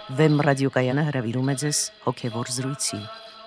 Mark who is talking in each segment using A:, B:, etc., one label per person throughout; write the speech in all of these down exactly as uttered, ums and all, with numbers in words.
A: Վեմ ռադիոկայանը հրավիրում է ձեզ հոգևոր զրույցի։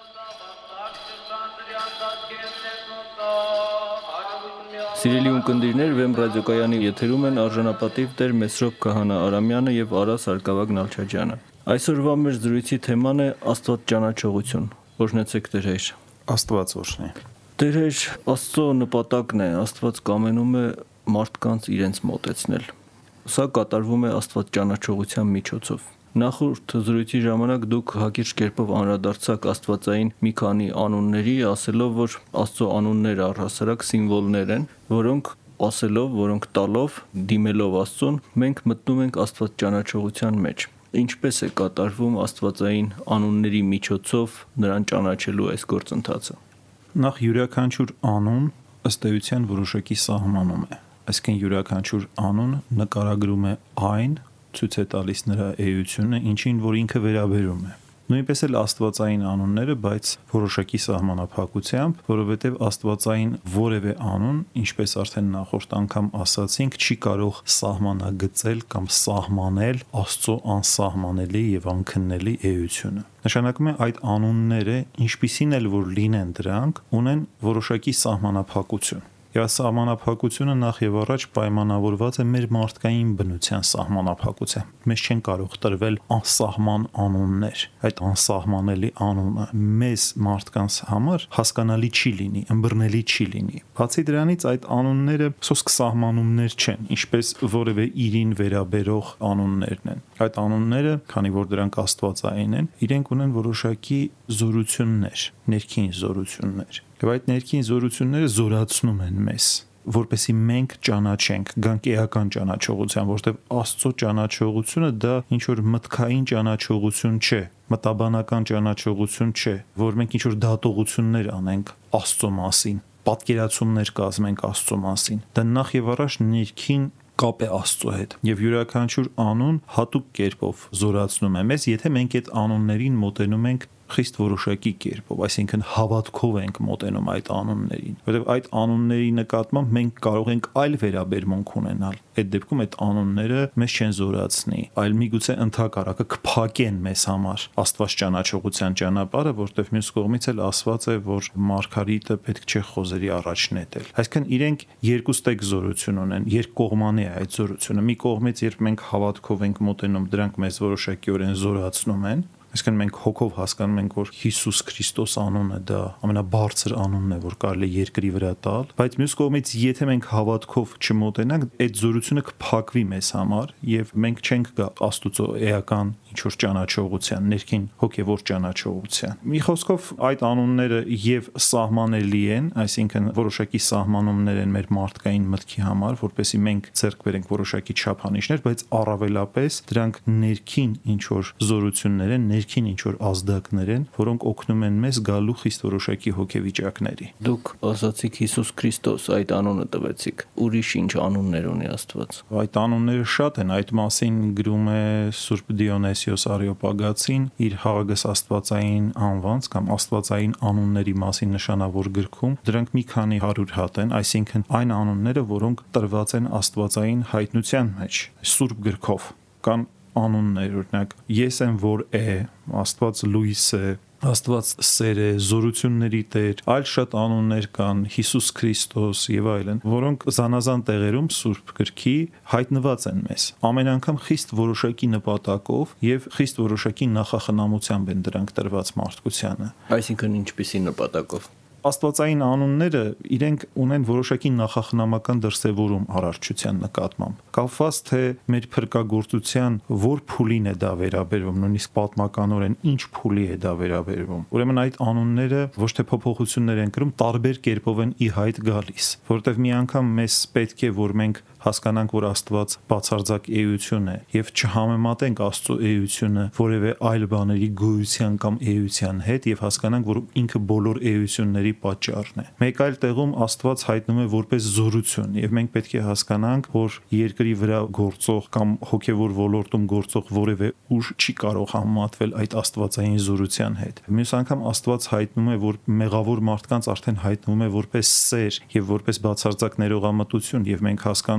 B: Սիրելի ունկնդիրներ, Վեմ ռադիոկայանի եթերում են արժանապատիվ Տեր Մեսրոպ Քահանա Արամյանը եւ Արա Սարգսակ Նալչաջյանը։ Այսօրվա մեր զրույցի թեման է Աստված ճանաչողություն։ Օրհնեցեք Տեր Հայր։
C: Աստված օրհնի։
B: Տեր Հայր, Աստծո նպատակն է, Աստված կամենում է մարդկանց իրենց մոտեցնել։ Սա կատարվում է Աստված ճանաչողության միջոցով։ Նախորդ զրույցի ժամանակ դուք հակիրճ կերպով անդրադարձաք աստվածային մի քանի անունների, ասելով, որ Աստծո անունները առհասարակ սիմվոլներ են, որոնք ասելով, որոնք տալով, դիմելով Աստծուն, մենք մտնում ենք Աստված ճանաչողության մեջ։ Ինչպես է կատարվում աստվածային անունների միջոցով նրան ճանաչելու այս գործընթացը։
C: Նախ յուրաքանչյուր անուն ըստ էության որոշակի սահմանում է։ Այսինքն յուրաքանչյուր անուն նկարագրում է այն, ցույց է տալիս նրա էությունը, ինչին որ ինքը վերաբերում է։ Նույնպես էլ աստվածային անունները, բայց որոշակի սահմանափակությամբ, որովհետև աստվածային որևէ անուն, ինչպես արդեն նախորդ անգամ ասացինք, չի կարող սահմանագծել կամ սահմանել Աստծո անսահմանելի եւ անքննելի էությունը։ Նշանակում է այդ անունները, ինչպիսին էլ որ լինեն դրանք, ունեն որոշակի սահմանափակություն։ Եվ սահմանափակությունը նախ եւ առաջ պայմանավորված է մեր մարդկային բնության սահմանափակությամբ։ Մեզ չեն կարող տրվել անսահման անուններ։ Այդ անսահմանելի անունը մեզ մարդկանց համար հասկանալի չի լինի, ըմբռնելի չի լինի։ Բացի դրանից այդ անունները սոսկ սահմանումներ չեն, ինչպես որևէ իրին վերաբերող անուններն են։ Այդ անունները, քանի որ դրանք աստվածային են, իրենք ունեն որոշակի զորություններ, ներքին զորություններ։ Եվ այդ ներքին զորությունները զորացնում են մեզ, որպեսզի մենք ճանաչենք, գանք էական ճանաչողության, որտեղ Աստծո ճանաչողությունը դա ինչ որ մտքային ճանաչողություն չէ, մտաբանական ճանաչողություն չէ, որ մենք ինչ որ դատողություններ անենք Աստծո մասին, պատկերացումներ կազմենք Աստծո մասին։ Դա նախ եւ առաջ ներքին կապ է Աստծո հետ եւ յուրաքանչյուր անուն հատուկ կերպով զորացնում է մեզ, եթե մենք այդ անուններին մոտենում ենք խիստ որոշակի կերպով, այսինքն հավատքով ենք մոտենում այդ անուններին, որովհետև այդ անունների նկատմամբ մենք կարող ենք այլ վերաբերմունք ունենալ։ Այդ դեպքում այդ անունները մեզ չեն զորացնի, այլ միգուցե ընդհակառակը կփակեն մեզ համար Աստված ճանաչողության ճանապարհը, որտեղ մյուս կողմից էլ ասված է, որ մարգարիտը պետք չէ խոզերի առաջ նետել։ Այսինքն իրենք երկու ստեկ զորություն ունեն, երկկողմանի է այդ զորությունը։ Մի կողմից, երբ մենք հավատքով ենք մոտենում, դրանք մեզ որոշակիորեն զորացնում են։ Այսինքն մենք հոգով հասկանում ենք, որ Հիսուս Քրիստոս անունը դա ամենաբարձր անունն է, որ կարելի է երկրի վրա տալ, բայց մյուս կողմից, եթե մենք հավատքով չմոտենանք, այդ զորությունը կփակվի մեզ համար եւ մենք չենք գա Աստուծո էական ինչ որ ճանաչողության, ներքին հոգեվոր ճանաչողության։ Մի խոսքով այդ անունները եւ սահմանելի են, այսինքն որոշակի սահմանումներ են մեր մարդկային մտքի համար, որպեսզի մենք ձեռք բերենք որոշակի չափանիշներ, բայց առավելապես դրանք ներքին ինչ որ զորություններ են, ներքին ինչ որ ազդակներ են, որոնք օգնում են մեզ գալու խիստ որոշակի հոգեվիճակների։
B: Դուք ասացիք Հիսուս Քրիստոս, այդ անունը տվեցիք։ Ուրիշ ինչ անուններ ունի Աստված։
C: Այդ անունները շատ են, այդ մասին գրում է Սուրբ Դիոնեսիոս Արեոպագացին իր Հաղագս Աստվածային անվանց կամ Աստվածային անունների մասին նշանավոր գրքում։ Դրանք մի քանի հարյուր հատ են, այսինքն այն անունները, որոնք տրված են Աստվածային հայտնության մեջ, Սուրբ գրքով։ Կան անուններ, օրինակ ես եմ որ է, Աստված լույս է, Աստված սեր է, զորությունների Տեր, այլ շատ անուններ կան, Հիսուս Քրիստոս եւ այլն, որոնք զանազան տեղերում Սուրբ գրքի հայտնված են մեզ։ Ամեն անգամ խիստ որոշակի նպատակով եւ խիստ որոշակի նախախնամությամբ են դրանք տրված մարդկությանը։
B: Այսինքն ինչպիսի նպատակով։
C: Աստվածային անունները իրենք ունեն որոշակի նախախնամական դրսևորում առարչության նկատմամբ։ Կապված թե մեր փրկagorցության որ փուլին է դա վերաբերվում, նույնիսկ պատմականորեն ինչ փուլի է դա վերաբերվում։ Ուրեմն այդ անունները ոչ թե փոփոխություններ են կրում, տարբեր կերպով են ի հայտ գալիս, որովհետև մի անգամ մեզ պետք է որ մենք հասկանանք, որ Աստված բացարձակ էություն է եւ չհամեմատենք Աստծո էությունը որևէ այլ բաների գոյության կամ էության հետ եւ հասկանանք, որ ինքը բոլոր էությունների պատճառն է։ Մեկ այլ տեղում Աստված հայտնում է որպես զորություն եւ մենք պետք է հասկանանք, որ երկրի վրա գործող կամ հոգեվոր ոլորտում գործող որևէ ուժ չի կարող համեմատվել այդ աստվածային զորության հետ։ Մյուս անգամ Աստված հայտնում է, որ մեղավոր մարդկանց արդեն հայտնում է որպես սեր եւ որպես բացարձակ ներողամտություն եւ մենք հասկանում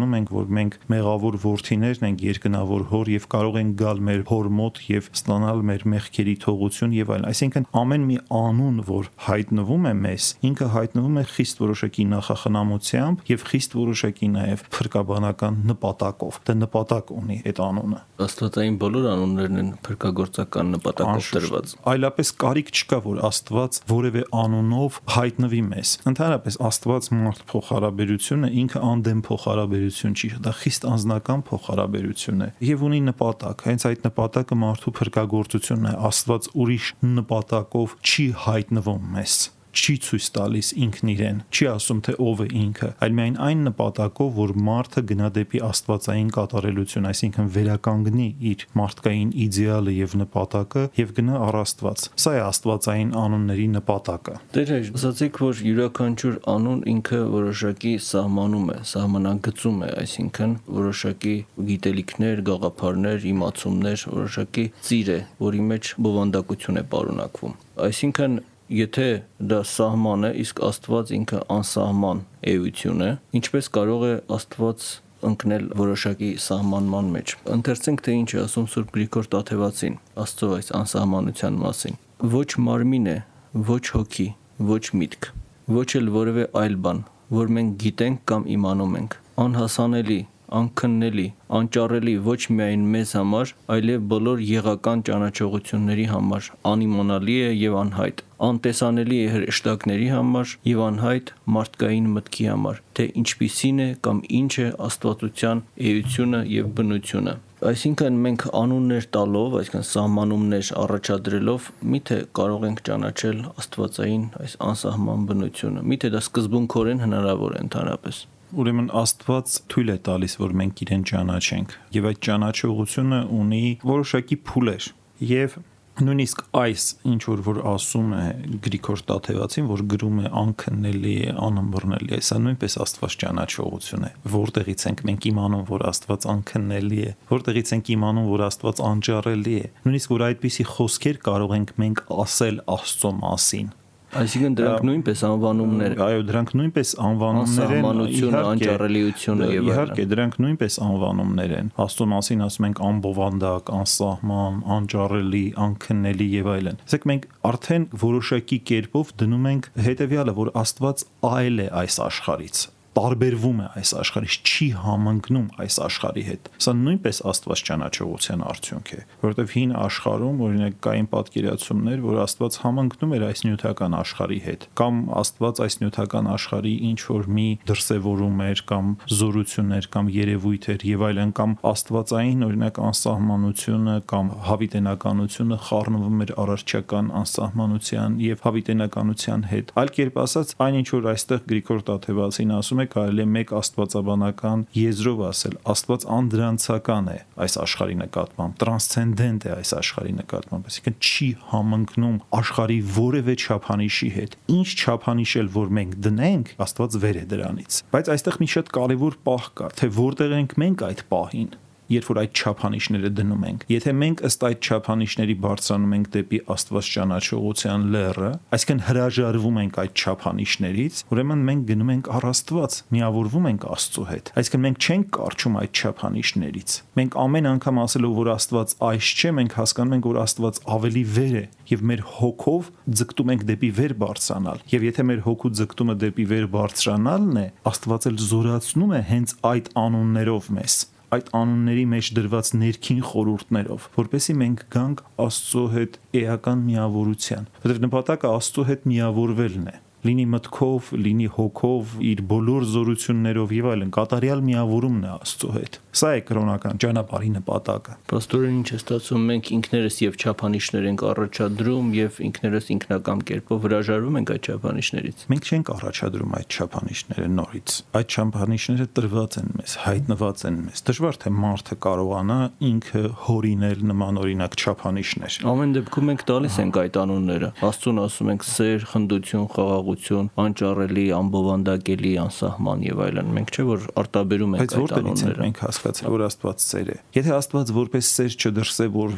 C: հասկանում ենք, որ մենք մեղավոր որդիներն ենք երկնավոր հոր եւ կարող ենք գալ մեր հոր մոտ եւ ստանալ մեր մեղքերի թողություն եւ այլն։ Այսինքն ամեն մի անուն, որ հայտնվում է մեզ, ինքը հայտնվում է խիստ որոշակի նախախնամությամբ եւ խիստ որոշակի նաեւ փրկաբանական նպատակով։ Դա նպատակ ունի այդ անունը։
B: Աստվածային բոլոր անուններն են փրկagorցական նպատակով տրված։
C: Այլապես կարիք չկա, որ Աստված որևէ անունով հայտնվի մեզ։ Ընդհանրապես Աստված մարդ փոխհարաբերությունը ինքը անդեմ փոխհարաբերություն չի, դա խիստ անձնական փոխհարաբերություն է եւ ունի նպատակ։ Հենց այդ նպատակը մարդու փրկagorցությունն է։ Աստված ուրիշ նպատակով չի հայտնվում մեզ, չի ցույց տալիս ինքն իրեն, չի ասում թե ով է ինքը, այլ միայն այն նպատակով, որ մարդը գնա դեպի աստվածային կատարելություն, այսինքն վերականգնի իր մարդկային իդեալը եւ նպատակը եւ գնա առ Աստված։ Սա է աստվածային անունների նպատակը։
B: Դեր ասացիք, որ յուրաքանչյուր անուն ինքը որոշակի սահմանում է, սահմանագծում է, այսինքն որոշակի գիտելիքներ, գաղափարներ, իմացումներ, որոշակի ծիր է, որի մեջ բովանդակություն է պարունակվում։ Այսինքն եթե դա սահման է, իսկ Աստված ինքը անսահման էություն է, ինչպես կարող է Աստված ընկնել որոշակի սահմանման մեջ։ Ընթերցենք, թե ինչ է ասում Սուրբ Գրիգոր Տաթևացին Աստծո այս անսահմանության մասին։ Ոչ մարմին է, ոչ հոգի, ոչ միտք, ոչ էլ որևէ այլ բան, որ մենք գիտենք կամ իմանում ենք, անհասանելի, անքննելի, անճառելի ոչ միայն մեզ համար, այլև բոլոր եղական ճանաչողությունների համար, անիմոնալի է եւ անհայտ, անտեսանելի է հրեշտակների համար եւ անհայտ մարդկային մտքի համար, թե ինչպիսին է կամ ինչ է աստվածության էությունը եւ բնությունը։ Այսինքն մենք անուններ տալով, այսինքն սահմանումներ առաջադրելով, միթե կարող ենք ճանաչել աստվածային այս անսահման բնությունը։ Միթե դա սկզբունքորեն հնարավոր է ընդհանրապես։
C: Ուրեմն Աստված թույլ է տալիս, որ մենք իրեն ճանաչենք, եւ այդ ճանաչողությունը ունի որոշակի փուլեր, եւ նույնիսկ այս ինչ որ որ ասում է Գրիգոր Տաթևացին, որ գրում է անքննելի է, անըմբռնելի է, սա նույնպես Աստված ճանաչողություն է։ Որտեղից ենք մենք իմանում, որ Աստված անքննելի է, որտեղից ենք իմանում, որ Աստված անճառելի է։ Նույնիսկ որ այդպիսի խոսքեր կարող ենք մենք ասել Աստծո մասին։
B: Այսինքն դրանք նույնպես անվանումներ են։
C: Այո, դրանք նույնպես անվանումներ են,
B: անսահմանությունը, անճառելիությունը եւ այլն։
C: Իհարկե, դրանք նույնպես անվանումներ են։ Աստծո մասին ասում ենք անբովանդակ, անսահման, անճառելի, անքննելի եւ այլն։ Իսկ մենք արդեն որոշակի կերպով դնում ենք հետեւյալը, որ Աստված այլ է այս աշխարհից, տարբերվում է այս աշխարհից, չի համընկնում այս աշխարհի հետ։ Սա նույնպես Աստված ճանաչողության արդյունք է, որովհետև հին աշխարհում օրինակ կային պատկերացումներ, որ Աստված համընկնում էր այս նյութական աշխարհի հետ, կամ Աստված այս նյութական աշխարհի ինչ որ մի դրսևորում էր, կամ զորություններ, կամ երևույթ էր եւ այլն, կամ աստվածային օրինակ անսահմանությունը կամ հավիտենականությունը խառնվում էր արարչական անսահմանության եւ հավիտենականության հետ։ Այլ կերպ ասած, այն ինչ որ այստեղ Գրիգոր Տաթևացին ասում կարելի է մեկ աստվածաբանական եզրով ասել, Աստված անդրանցական է այս աշխարհի նկատմամբ, տրանսցենդենտ է այս աշխարհի նկատմամբ, այսինքն չի համընկնում աշխարհի որևէ չափանիշի հետ։ Ինչ չափանիշ էլ որ մենք դնենք, Աստված վեր է դրանից։ Բայց այստեղ մի շատ կարևոր պահ կա, թե որտեղ ենք մենք այդ պահին, երբ որ այդ չափանիշները դնում ենք։ Եթե մենք ըստ այդ չափանիշների բարձրանում ենք դեպի Աստված ճանաչողության լեռը, այսինքն հրաժարվում ենք այդ չափանիշներից, ուրեմն մենք գնում ենք առ Աստված, միավորվում ենք Աստծո հետ։ Այսինքն մենք չենք կարճում այդ չափանիշներից։ Մենք ամեն անգամ ասելով, որ Աստված այս չէ, մենք հասկանում ենք, որ Աստված ավելի վեր է եւ մեր հոգով ձգտում ենք դեպի վեր բարձրանալ։ Եվ եթե մեր հոգու ձգտումը դեպի վեր բարձրանալն է, Աստված էլ զորացնում է հենց այդ անուններով մեզ, այդ անունների մեջ դրված ներքին խորհուրդներով, որպեսզի մենք գանք Աստծո հետ էական միավորության, որովհետև նպատակը Աստծո հետ միավորվելն է, լինի մտքով, լինի հոգով, իր բոլոր զորություններով եւ այլն, կատարյալ միավորումն է Աստծո հետ։ Սա է կրոնական ճանապարհի նպատակը։
B: Պաստորեն ինչ է ստացվում, մենք ինքներս եւ չափանիշներ ենք առաջադրում եւ ինքներս ինքնական կերպով հրաժարվում ենք այդ չափանիշներից։
C: Մենք չենք առաջադրում այդ չափանիշները նորից։ Այդ չափանիշները տրված են մեզ, հայտնված են մեզ։ Դժվար թե մարդը կարողանա ինքը հորինել նման օրինակ չափանիշներ։
B: Ամեն դեպքում մենք տալիս ենք այդ անունները։ Աստծուն ասում ենք սեր, խնդություն, խաղաղություն, անճառելի, անբովանդակելի, անսահման եւ այլն։ Մենք չէ որ արտաբերում ենք այդ անունները։
C: Մենք հասկացել որ Աստված սեր է։ Եթե Աստված որպես սեր չդրսևորվի,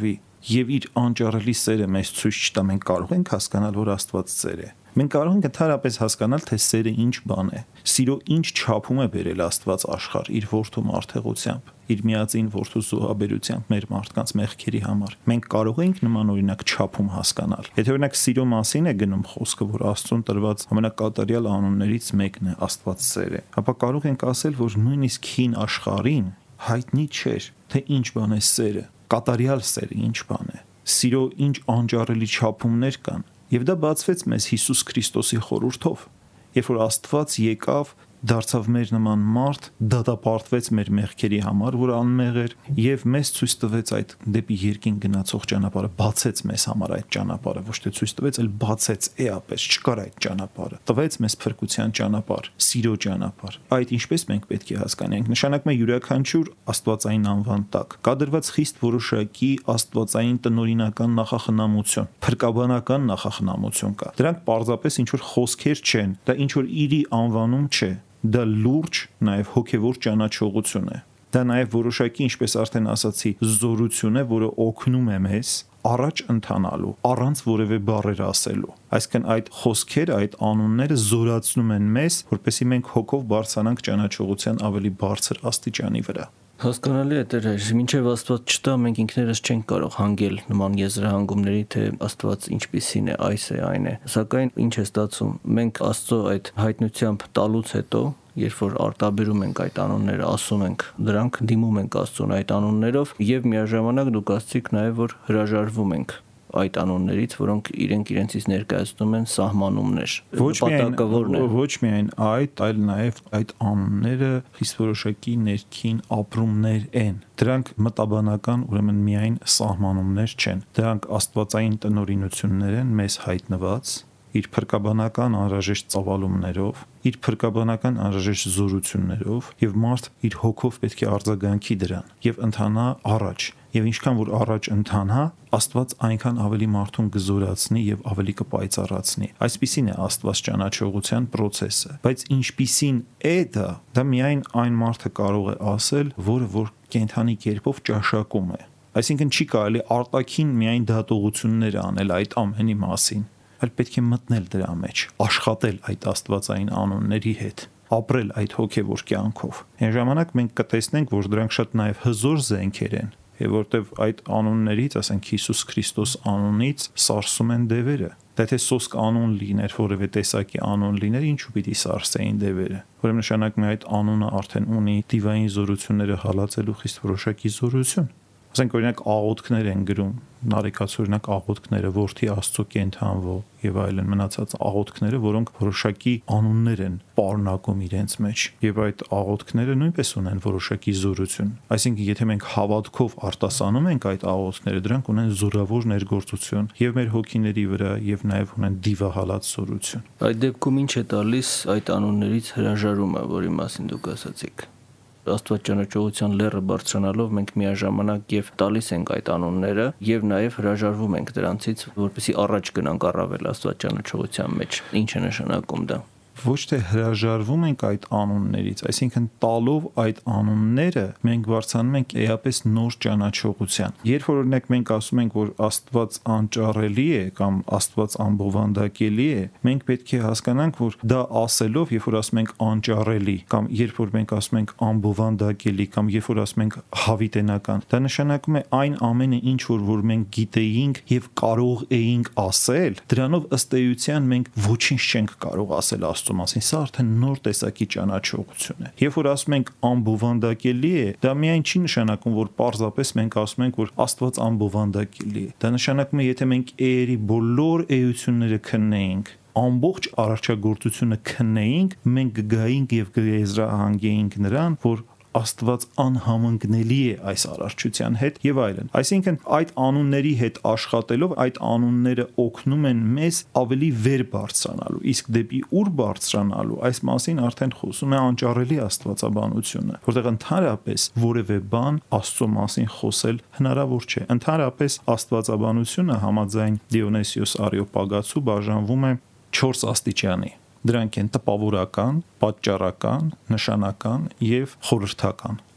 C: եւ իր անճարելի սերը մեզ ցույց չտա, մենք կարող ենք հասկանալ, որ Աստված սեր է։ Մենք կարող ենք ընդհանրապես հասկանալ, թե սերը ինչ բան է։ Սիրո ինչ չափում է բերել Աստված աշխարհ իր որդու մարդեղությամբ, իր միածին որդու զոհաբերությամբ մեր մարդկանց մեղքերի համար։ Մենք կարող ենք նման օրինակ չափում հասկանալ։ Եթե օրինակ սիրո մասին է գնում խոսքը, որ Աստծուն տրված ամենակատարյալ անուններից մեկն է Աստված սեր է, ապա կարող ենք ասել, որ նույնիսկ հին աշխարհին հայտնի չէր, թե ինչ բան է սերը, կատարյալ սերը ինչ բան է։ Սիրո ինչ անջարելի չափումներ կան։ Եվ դա բացվեց մեզ Հիսուս Քրիստոսի խորհրդով, երբ որ Աստված եկավ, դարձավ մեր նման մարդ, դատապարտվեց մեր մեղքերի համար, որ անմեղ էր, եւ մեզ ցույց տվեց այդ դեպի երկին գնացող ճանապարհը, բացեց մեզ համար այդ ճանապարհը, ոչ թե ցույց տվեց, այլ բացեց էապես, չկար այդ ճանապարհը, տվեց մեզ փրկության ճանապարհ, սիրո ճանապարհ։ Այդ ինչպես մենք պետք է հասկանանք, նշանակում է յուրաքանչյուր աստվածային անվան տակ կա դրված խիստ որոշակի աստվածային տնօրինական նախախնամություն, փրկաբանական նախախնամություն կա։ Դրանք պարզապես ինչ որ խոսքեր չեն, դա ինչ որ իրի անվանում չէ։ Դա լուրջ նաև հոգևոր ճանաչողություն է։ Դա նաև որոշակի, ինչպես արդեն ասացի, զորություն է, որը օգնում է մեզ առաջ ընթանալու, առանց որևէ բառեր ասելու։ Այսինքն այդ խոսքերը, այդ անունները զորացնում են մեզ, որպեսզի մենք հոգով բարձրանանք ճանաչողության ավելի բարձր աստիճանի վրա։
B: Հասկանալի է, Տեր հայր, մինչև Աստված չտա, մենք ինքներս չենք կարող հանգել նման եզրահանգումների, թե Աստված ինչպիսին է, այս է, այն է։ Սակայն ինչ է ստացվում, մենք Աստծո այդ հայտնությամբ տալուց հետո, երբ որ արտաբերում ենք այդ անունները, ասում ենք դրանք, դիմում ենք Աստծուն այդ անուններով, եւ միաժամանակ դուք ասացիք նաեւ, որ հրաժարվում ենք այդ անուններից, որոնք իրենք իրենցից ներկայացնում են սահմանումներ։
C: Նպատակավորն է։ Ոչ միայն այդ, այլ նաև այդ անունները խիստ որոշակի ներքին ապրումներ են։ Դրանք մտաբանական, ուրեմն միայն սահմանումներ չեն։ Դրանք աստվածային տնօրինություններ են մեզ հայտնված իր փրկաբանական անհրաժեշտ ծավալումներով, իր փրկաբանական անհրաժեշտ զորություններով, եւ մարդ իր հոգով պետք է արձագանքի դրան եւ ընթանա առաջ։ Եվ ինչքան որ առաջ ընթանա, Աստված այնքան ավելի մարդուն կզորացնի եւ ավելի կպայծառացնի։ Այսպիսին է Աստված ճանաչողության process-ը։ Բայց ինչպիսին է դա, դա միայն այն մարդը կարող է ասել, որը որ կենթանի կերպով ճաշակում է։ Այսինքն չի կարելի արտաքին միայն դատողություններ անել այդ ամենի մասին, այլ պետք է մտնել դրա մեջ, աշխատել այդ աստվածային անունների հետ, ապրել այդ հոգևոր կյանքով։ Այն ժամանակ մենք կտեսնենք, որ դրանք շատ նաև հզոր զենքեր են, եւ որտեվ այդ անուններից, ասենք Հիսուս Քրիստոս անունից սարսում են դևերը։ Դա թե սոսկ անուն լիներ, որևէ տեսակի անուն լիներ, ինչու պիտի սարսեին դևերը։ Ուրեմն նշանակում է այդ անունը արդեն ունի դիվային զորությունները հալածելու խիստ որոշակի զորություն։ Ասենք օրինակ աղոթքներ են գրում, նարեկացու օրինակ աղոթքները, որդի Աստծո կենթանվո եւ այլն մնացած աղոթքները, որոնք որոշակի անուններ են պարունակում իրենց մեջ, եւ այդ աղոթքները նույնպես ունեն որոշակի զորություն։ Այսինքն եթե մենք հավատքով արտասանում ենք այդ աղոթքները, դրանք ունեն զորավոր ներգործություն եւ մեր հոգիների վրա եւ նաեւ ունեն դիվահալած զորություն։
B: Այդ դեպքում ինչ է տալիս այդ անուններից հրաժարումը, որի մասին դուք ասացիք։ Աստվածճանաչողության լեռը բարձրանալով մենք միաժամանակ եւ տալիս ենք այդ անունները եւ նաեւ հրաժարվում ենք դրանցից, որպեսզի առաջ գնանք առավել աստվածճանաչողության մեջ։ Ինչ է նշանակում դա։
C: Ոչ թե հրաժարվում ենք այդ անուններից, այսինքն տալով այդ անունները մենք բարձրանում ենք էապես նոր ճանաչողության։ Երբ որ օրինակ մենք ասում ենք, որ Աստված անճարելի է կամ Աստված անբովանդակելի է, մենք պետք է հասկանանք, որ դա ասելով, երբ որ ասում ենք անճարելի կամ երբ որ մենք ասում ենք անբովանդակելի կամ երբ որ ասում ենք հավիտենական, դա նշանակում է այն ամենը, ինչ որ որ մենք գիտեինք եւ կարող էինք ասել, դրանով ըստ էության մենք ոչինչ չենք կարող ասել Աստծո մասին, սա արդեն նոր տեսակի ճանաչողություն է։ Երբ որ ասում ենք անբովանդակելի է, դա միայն չի նշանակում, որ պարզապես մենք ասում ենք, որ Աստված անբովանդակելի է։ Դա նշանակում է, եթե մենք էերի բոլոր էությունները քննեինք, ամբողջ արարչագործությունը քննեինք, մենք կգայինք եւ կեզրահանգեինք նրան, որ Աստված անհամընկնելի է այս արարչության հետ եւ այլն։ Այսինքն այդ անունների հետ աշխատելով այդ անունները օգնում են մեզ ավելի վեր բարձրանալու, իսկ դեպի ուր բարձրանալու այս մասին արդեն խոսում է անճարելի աստվածաբանությունը, որտեղ ընդհանրապես որևէ բան Աստծո մասին խոսել հնարավոր չէ։ Ընդհանրապես աստվածաբանությունը համաձայն Դիոնիսիոս Արեոպագացու բաժանվում է չորս աստիճանի։ Դրանք են տպավորական, պատճառական, նշանական եւ խորհրդական։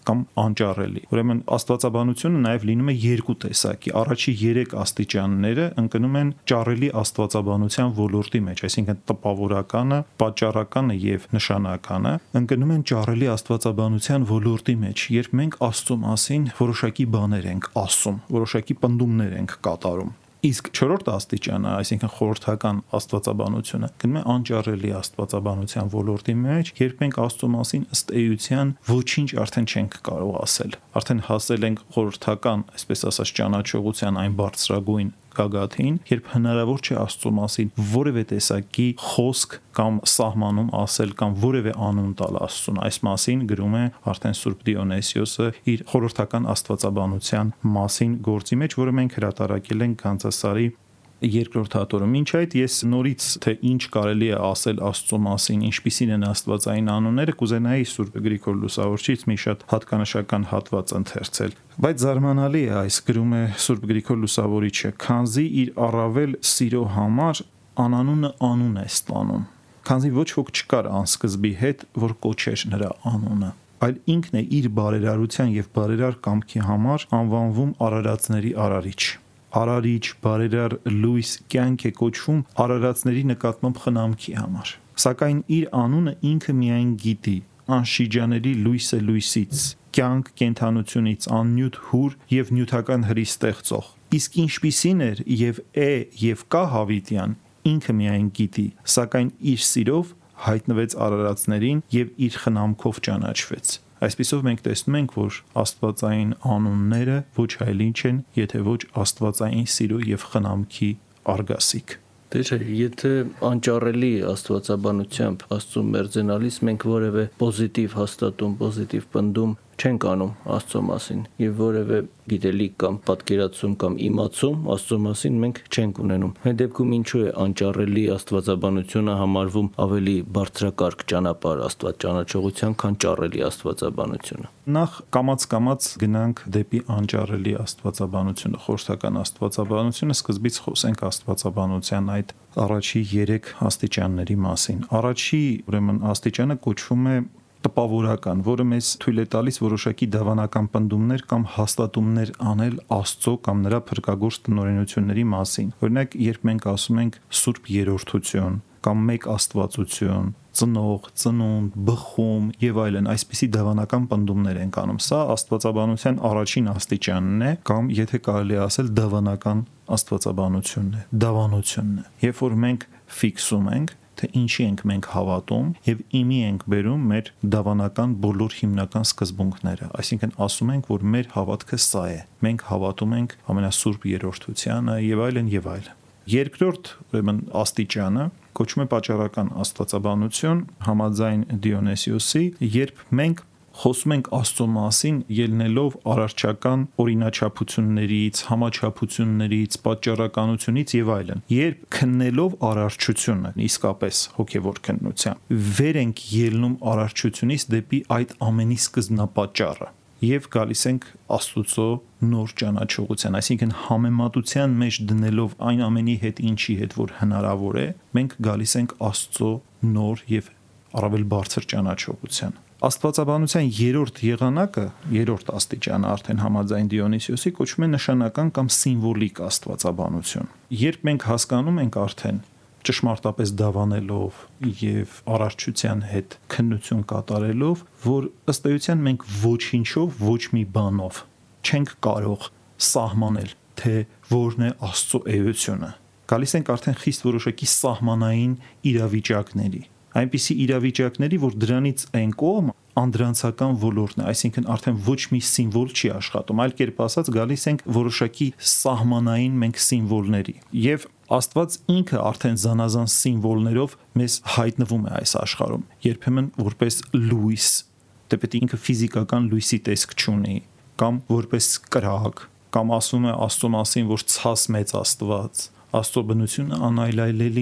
C: կամ անճառելի։ Ուրեմն աստվածաբանությունը նաև լինում է երկու տեսակի։ Առաջի երեք աստիճանները ընկնում են ճառելի աստվածաբանության ոլորտի մեջ, այսինքն տպավորականը, պատճառականը եւ նշանականը ընկնում են ճառելի աստվածաբանության ոլորտի մեջ, երբ մենք Աստծո մասին որոշակի բաներ ենք ասում, որոշակի պնդումներ ենք կատարում։ Իսկ չորրորդ աստիճանը, այսինքն խորհրդական աստվածաբանությունը, գնում է անճառելի աստվածաբանության ոլորտի մեջ, երբ մենք Աստծո մասին ըստ էության ոչինչ արդեն չենք կարող ասել։ Արդեն հասել ենք խորհրդական, այսպես ասած, ճանաչողության այն բարձրագույն գագաթին, երբ հնարավոր չէ Աստծո մասին որևէ տեսակի խոսք կամ սահմանում ասել կամ որևէ անուն տալ Աստծուն։ Այս մասին գրում է արդեն Սուրբ Դիոնիսիոսը իր խորհրդական աստվածաբանության մասին գործի մեջ, որը մենք հրատարակել ենք Գանձասարի երկրորդ հատորում։ Մինչ այդ ես նորից թե ինչ կարելի է ասել Աստծո մասին, ինչպիսին են աստվածային անունները, կուզենայի Սուրբ Գրիգոր Լուսավորչից մի շատ հատկանշական հատված ընթերցել։ Բայց զարմանալի է, այս գրում է Սուրբ Գրիգոր Լուսավորիչը, քանզի իր առավել սիրո համար անանունը անուն է ստանում, քանզի ոչ ոք չկար անսկզբի հետ, որ կոչեր նրա անունը, այլ ինքն է իր բարերարության եւ բարերար կամքի համար անվանվում արարածների արարիչ։ Արարիչ, բարերար, լույս, կյանք է կոչվում արարածների նկատմամբ խնամքի համար։ Սակայն իր անունը ինքը միայն գիտի, անշիջանելի լույս է լույսից, կյանք կենթանությունից, աննյութ հուր եւ նյութական հրի ստեղծող։ Իսկ ինչպիսին էր եւ է եւ կա հավիտյան, ինքը միայն գիտի, սակայն իր սիրով հայտնվեց արարածներին եւ իր խնամքով ճանաչվեց։ Այսպիսով մենք տեսնում ենք, որ աստվածային անունները ոչ այլ ինչ են, եթե ոչ աստվածային սիրո եւ խնամքի արգասիկ։
B: Դե չէ, եթե անճառելի աստվածաբանությամբ Աստծո մերձենալիս մենք որևէ պոզիտիվ հաստատում, պոզիտիվ պնդում չենք անում Աստծո մասին եւ որևէ գիտելիք կամ պատկերացում կամ իմացում Աստծո մասին մենք չենք ունենում։ Այդ դեպքում ինչու է անճառելի աստվածաբանությունը համարվում ավելի բարձրակարգ ճանապարհ Աստված ճանաչողության, քան ճառելի աստվածաբանությունը։
C: Նախ կամաց-կամաց գնանք դեպի անճառելի աստվածաբանությունը, խորհրդական աստվածաբանությունը, սկզբից խոսենք աստվածաբանության այդ առաջի երեք աստիճանների մասին։ Առաջի, ուրեմն, աստիճանը կոչվում է տպավորական, որը մեզ թույլ է տալիս որոշակի դավանական պնդումներ կամ հաստատումներ անել Աստծո կամ նրա փրկագործ տնօրենությունների մասին։ Օրինակ, երբ մենք ասում ենք Սուրբ Երրորդություն կամ մեկ Աստվածություն, ծնող, ծնունդ, բխում եւ այլն, այսպիսի դավանական պնդումներ ենք անում։ Սա աստվածաբանության առաջին աստիճանն է, կամ եթե կարելի ասել դավանական աստվածաբանությունն է, դավանությունն է։ Երբ որ մենք ֆիքսում ենք, թե ինչի ենք մենք հավատում եւ իմի ենք բերում մեր դավանական բոլոր հիմնական սկզբունքները, այսինքն ասում ենք, որ մեր հավատքը սա է, մենք հավատում ենք ամենասուրբ երրորդությանը եւ այլն եւ այլն։ Երկրորդ, ուրեմն, աստիճանը կոչվում է պատճառական աստվածաբանություն, համաձայն Դիոնիսիոսի, երբ մենք խոսում ենք Աստծո մասին ելնելով արարչական օրինաչափություններից, համաչափություններից, պատճառականությունից եւ այլն։ Երբ քննելով արարչությունը, իսկապես հոգեվոր քննությամբ, վեր ենք ելնում արարչությունից դեպի այդ ամենի սկզբնապատճառը եւ գալիս ենք Աստծո նոր ճանաչողության, այսինքն համեմատության մեջ դնելով այն ամենի հետ, ինչի հետ որ հնարավոր է, մենք գալիս ենք Աստծո նոր եւ առավել բարձր ճանաչողության։ Աստվածաբանության երրորդ եղանակը, երրորդ աստիճանը արդեն համաձայն Դիոնիսիոսի կոչվում է նշանական կամ սիմվոլիկ աստվածաբանություն։ Երբ մենք հասկանում ենք արդեն ճշմարտապես դավանելով եւ արարչության հետ քննություն կատարելով, որ ըստ էության մենք ոչինչով, ոչ մի բանով չենք կարող սահմանել, թե որն է Աստծո էությունը։ Գալիս ենք արդեն խիստ որոշակի սահմանային իրավիճակների, այնպիսի իրավիճակների, որ դրանից այն կողմ անդրանցական ոլորտն է, այսինքն արդեն ոչ մի սիմվոլ չի աշխատում, այլ կերպ ասած գալիս ենք որոշակի սահմանային մենք սիմվոլների։ Եվ Աստված ինքը արդեն զանազան սիմվոլներով մեզ հայտնվում է այս աշխարհում, երբեմն որպես լույս, դեպի ինքը ֆիզիկական լույսի տեսք չունի, կամ որպես կրակ, կամ ասում է Աստծո մասին, որ ցած մեծ Աստված, Աստծո բնությունը անայլայլելի է,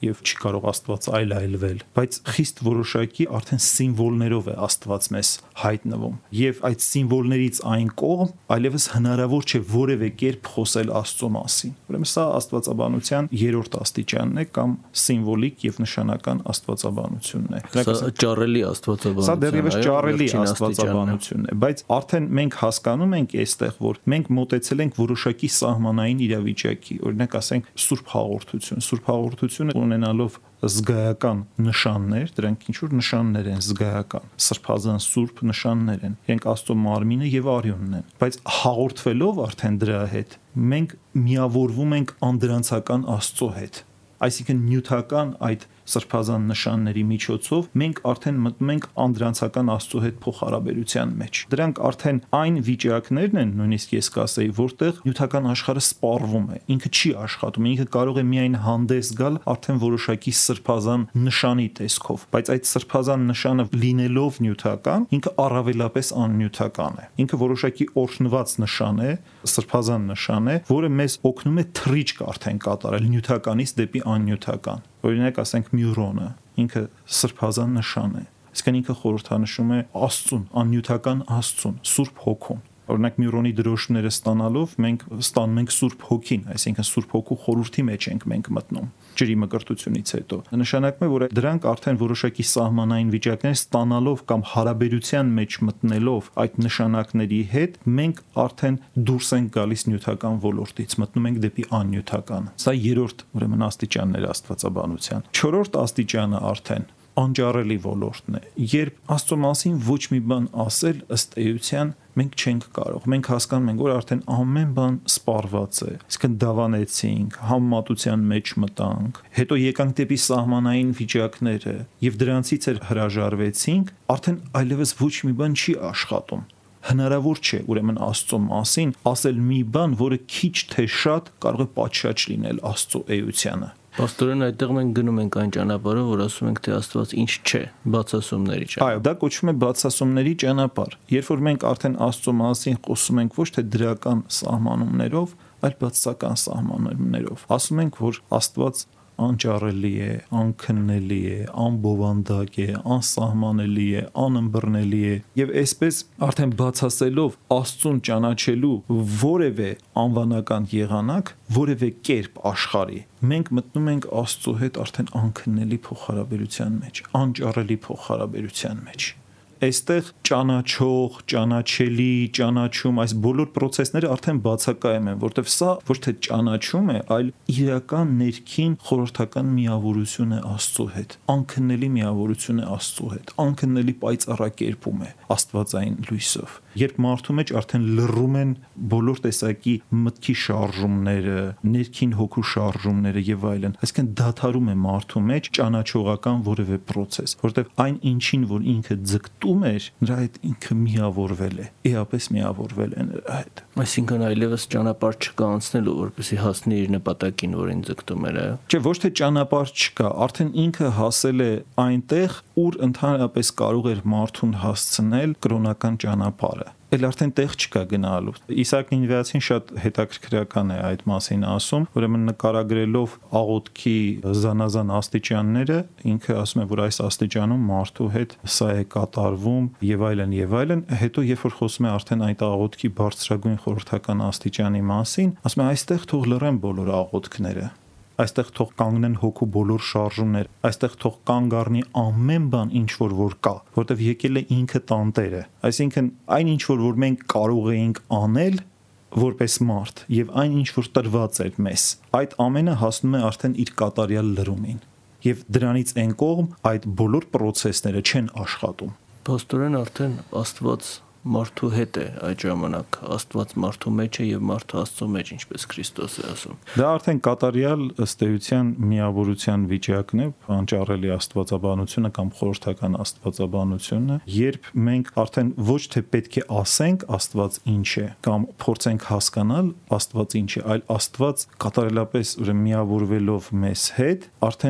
C: եւ չի կարող Աստված այլայլվել, բայց խիստ որոշակի արդեն սիմվոլներով է Աստված մեզ հայտնվում եւ այդ սիմվոլներից այն կողմ այլևս հնարավոր չէ որևէ կերպ խոսել Աստծո մասին։ Ուրեմն սա աստվածաբանության երրորդ աստիճանն է կամ սիմվոլիկ եւ նշանական աստվածաբանությունն է։
B: Սա ճառելի աստվածաբանություն։
C: Սա դեռևս ճառելի աստվածաբանությունն է, բայց արդեն մենք հասկանում ենք այստեղ, որ մենք մոտեցել ենք որոշակի սահմանային իրավիճակի, օրինակ ասենք Սուրբ հաղորդություն։ Սուրբ հաղորդությունը ունենալով զգայական նշաններ, դրանք ինչ որ նշաններ են զգայական, սրբազան սուրբ նշաններ են, իրենք Աստծո մարմինը եւ արյունն են, բայց հաղորդվելով արդեն դրա հետ մենք միավորվում ենք անդրանցական Աստծո հետ, այսինքն նյութական այդ սրբազան նշանների միջոցով մենք արդեն մտնում ենք անդրանցական Աստծո հետ փոխհարաբերության մեջ։ Դրանք արդեն այն վիճակներն են, նույնիսկ ես կասեի, որտեղ նյութական աշխարհը սպառվում է, ինքը չի աշխատում, ինքը կարող է միայն հանդես գալ արդեն որոշակի սրբազան նշանի տեսքով, բայց այդ սրբազան նշանը լինելով նյութական, ինքը առավելապես աննյութական է։ Ինքը որոշակի օրհնված նշան է, սրբազան նշան է, որը մեզ օգնում է թռիչք արդեն կատարել նյութականից դեպի աննյութական։ Օրինակ ասենք Մյուրոնը, ինքը սրբազան նշան է, այսինքն ինքը խորհրդանշում է Աստծուն, աննյութական Աստծուն, Սուրբ Հոգուն։ Օրինակ Մյուրոնի դրոշները ստանալով մենք ստանում ենք Սուրբ Հոգին, այսինքն Սուրբ Հոգու խորհրդի մեջ ենք մենք մտնում ջրի մկրտությունից հետո։ Նշանակում է, որ դրանք արդեն որոշակի սահմանային վիճակներ ստանալով կամ հարաբերության մեջ մտնելով այդ նշանակների հետ մենք արդեն դուրս ենք գալիս նյութական ոլորտից, մտնում ենք դեպի աննյութական։ Սա երրորդ ուրեմն աստիճանն էր աստվածաբանության։ Չորրորդ աստիճանը արդեն անճառելի ոլորտն է, երբ Աստծո մասին ոչ մի բան ասել ըստ էության մենք չենք կարող։ Մենք հասկանում ենք, որ արդեն ամեն բան սպառված է։ Իսկն դավանեցինք, համեմատության մեջ մտանք, հետո եկանք դեպի սահմանային վիճակները եւ դրանցից էլ հրաժարվեցինք, արդեն այլևս ոչ մի բան չի աշխատում։ Հնարավոր չէ ուրեմն Աստծո մասին ասել մի բան, որը քիչ թե շատ կարող է պատշաճ լինել Աստծո էությանը։
B: Պաստորեն այդտեղ մենք գնում ենք այն ճանապարհով, որ ասում ենք, թե Աստված ինչ չէ, բացասումների ճանապարհ։
C: Այո, դա կոչվում է բացասումների ճանապարհ։ Երբ որ մենք արդեն Աստծո մասին խոսում ենք ոչ թե դրական սահմանումներով, այլ բացասական սահմանումներով, ասում ենք, որ Աստված անճառելի է, անքննելի է, անբովանդակ է, անսահմանելի է, անըմբռնելի է եւ այսպես արդեն բացասելով Աստծուն ճանաչելու որևէ անվանական եղանակ, որևէ կերպ աշխարհի, մենք մտնում ենք Աստծո հետ արդեն անքննելի փոխհարաբերության մեջ, անճառելի փոխհարաբերության մեջ։ Այստեղ ճանաչող, ճանաչելի, ճանաչում, այս բոլոր process-ները արդեն բացակայում են, որտեղ սա ոչ թե ճանաչում է, այլ իրական ներքին խորհրդական միավորություն է Աստծո հետ, անքննելի միավորություն է Աստծո հետ, անքննելի պայծառակերպում է Աստվածային լույսով։ Երբ մարդու մեջ արդեն լռում են բոլոր տեսակի մտքի շարժումները, ներքին հոգու շարժումները եւ այլն, այսինքն դադարում է մարդու մեջ ճանաչողական որևէ process, որտեղ այն ինչին, որ ինքը ձգտում էր, նրա հետ ինքը միավորվել է, իհապես միավորվել է նրա հետ։
B: Այսինքն այլևս ճանապարհ չկա անցնելու, որպեսզի հասնի իր նպատակին, որին ձգտում էր, այո։
C: Չէ, ոչ թե ճանապարհ չկա, արդեն ինքը հասել է այնտեղ, ուր ընդհանրապես կարող էր մարդուն հասցնել կրոնական ճանապարհը։ Էլ արդեն տեղ չկա գնալու։ Իսահակ Նինվեացին շատ հետաքրքրական է այդ մասին ասում, ուրեմն նկարագրելով աղոթքի զանազան աստիճանները, ինքը ասում է, որ այս աստիճանում մարդու հետ սա է կատարվում եւ այլն եւ այլն, հետո երբ որ խոսում է արդեն այդ աղոթքի բարձրագույն խորհրդական աստիճանի մասին, ասում է այստեղ թող լռեն բոլոր աղոթքները։ Այստեղ թող կանգնեն հոգու բոլոր շարժումներ, այստեղ թող կանգ առնի ամեն բան, ինչ որ որ կա, որտեվ եկել է ինքը տանտերը։ Այսինքն այն ինչ որ որ մենք կարող էինք անել որպես մարդ եւ այն ինչ որ տրված էր մեզ, այդ ամենը հասնում է արդեն իր կատարյալ լրումին։ Եվ դրանից այն կողմ այդ բոլոր process-ները չեն աշխատում։
B: Պաստորեն արդեն Աստված մարդու հետ է այդ ժամանակ, Աստված մարդու մեջ է եւ մարդը Աստծո մեջ, ինչպես Քրիստոս է ասում։
C: Դա արդեն կատարյալ ըստ էության միավորության վիճակն է, անճառելի աստվածաբանությունը կամ խորհրդական աստվածաբանությունը, երբ մենք արդեն ոչ թե պետք է ասենք Աստված ինչ է կամ փորձենք հասկանալ Աստված ինչ է, այլ Աստված կատարելապես ուրեմն միավորվելով մեզ հետ, արդեն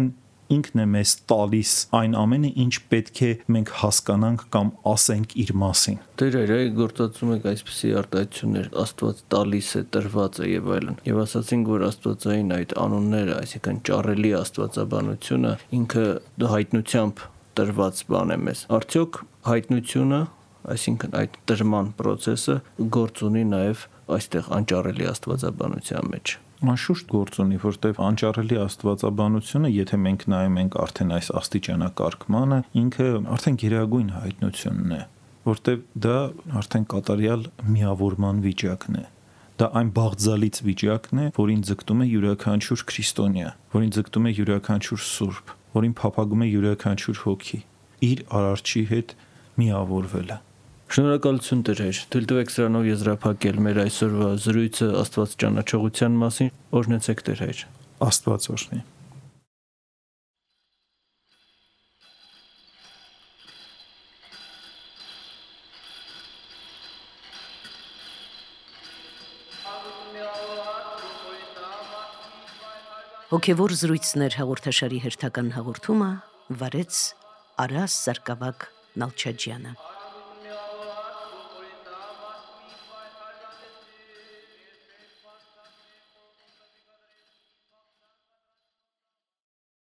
C: ինքն է մեզ տալիս այն ամենը, ինչ պետք է մենք հասկանանք կամ ասենք իր մասին։
B: Դեր այ գործածում եք այսպիսի արտահայտություններ, Աստված տալիս է, տրված է եւ այլն։ Եվ ասացինք, որ Աստվածային այդ անունները, այսինքն ճառելի աստվածաբանությունը ինքը հայտնությամբ տրված բան է մեզ։ Արդյոք հայտնությունը, այսինքն այդ տրման process-ը գործ ունի նաեւ այստեղ անճառելի աստվածաբանության մեջ։
C: Անշուշտ գործ ունի, որտեղ անճառելի աստվածաբանությունը, եթե մենք նայում ենք արդեն այս աստիճանակարգմանը, ինքը արդեն գերագույն հայտնությունն է, որտեղ դա արդեն կատարյալ միավորման վիճակն է։ Դա այն բաղձալից վիճակն է, որին ձգտում է յուրաքանչյուր քրիստոնյա, որին ձգտում է յուրաքանչյուր սուրբ, որին փափագում է յուրաքանչյուր հոգի իր արարչի հետ միավորվելը։
B: Շնորհակալություն Տեր, թույլ տվեք սրանով եզրափակել մեր այսօրվա զրույցը Աստված ճանաչողության մասին։ Օրհնեցեք Տեր։
C: Աստված օրհնի։
A: Հոգևոր զրույցներ հաղորդաշարի հերթական հաղորդումը վարեց Արաս Սարգսակ Նալչաջյանը։